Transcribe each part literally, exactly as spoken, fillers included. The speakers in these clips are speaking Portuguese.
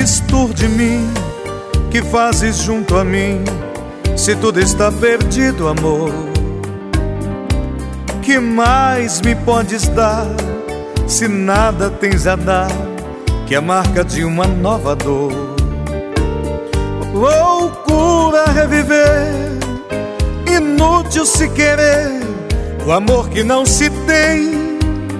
queres tu de mim? Que fazes junto a mim? Se tudo está perdido, amor, que mais me podes dar? Se nada tens a dar, que a marca de uma nova dor. Loucura reviver, inútil se querer o amor que não se tem.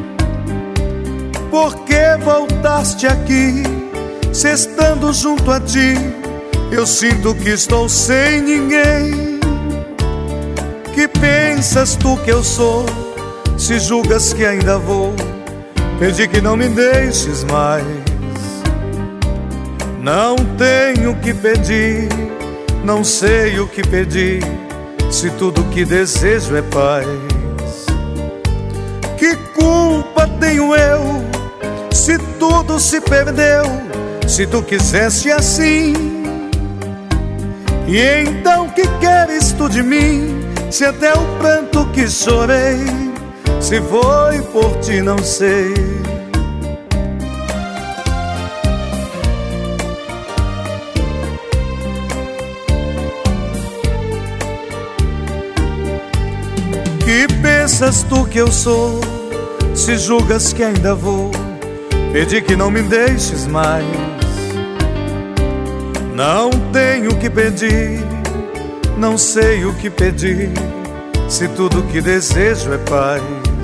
Por que voltaste aqui, se estando junto a ti eu sinto que estou sem ninguém? Que pensas tu que eu sou, se julgas que ainda vou pedir que não me deixes mais? Não tenho que pedir, não sei o que pedir, se tudo que desejo é paz. Que culpa tenho eu, se tudo se perdeu, se tu quiseste assim? E então que queres tu de mim, se até o pranto que chorei, se foi por ti não sei. Que pensas tu que eu sou, se julgas que ainda vou pedir que não me deixes mais? Não tenho que pedir, não sei o que pedir, se tudo que desejo é paz.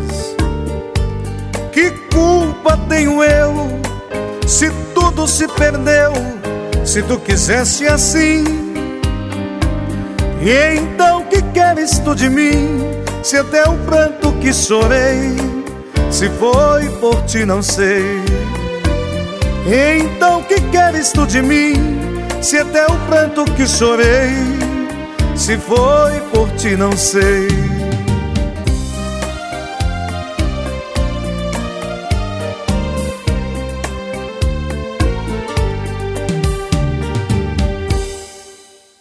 Que culpa tenho eu, se tudo se perdeu, se tu quiseste assim? E então que queres tu de mim, se até o pranto que chorei, se foi por ti não sei. E então que queres tu de mim, se até o pranto que chorei, se foi por ti não sei.